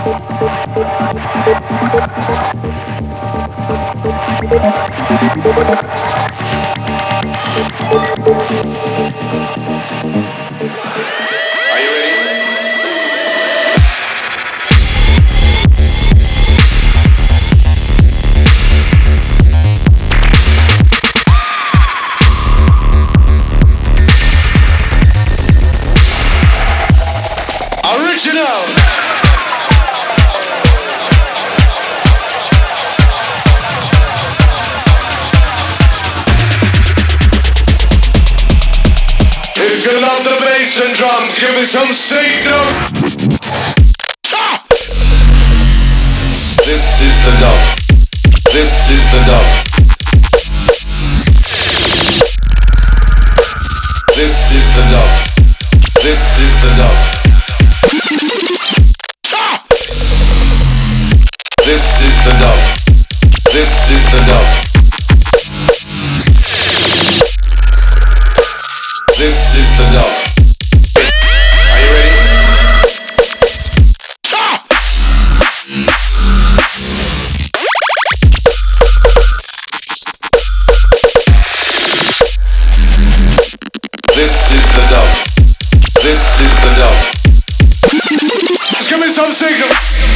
Give me some signal. This is the dub. This is the dub. This is the dub. This is the dub. This is the dub. This is the dub. This is the dub. This is the dub. This is the dub. Just give me some signal.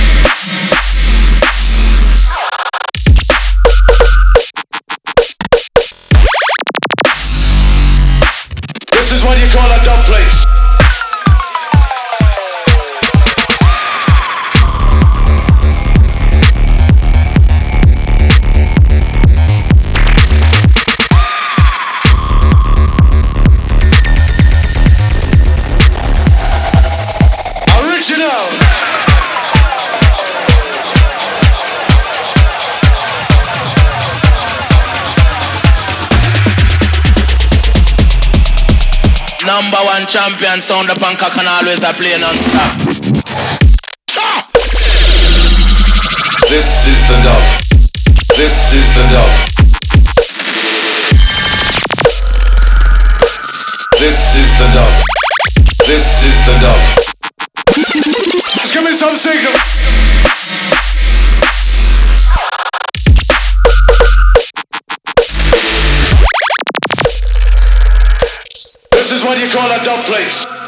This is what you call a dub plate. Number one champion sound up and cock and always a play non-stop. This is the dub. This is the dub. This is the dub. This is the dub. Just give me some signal. This is what you call a dub plate.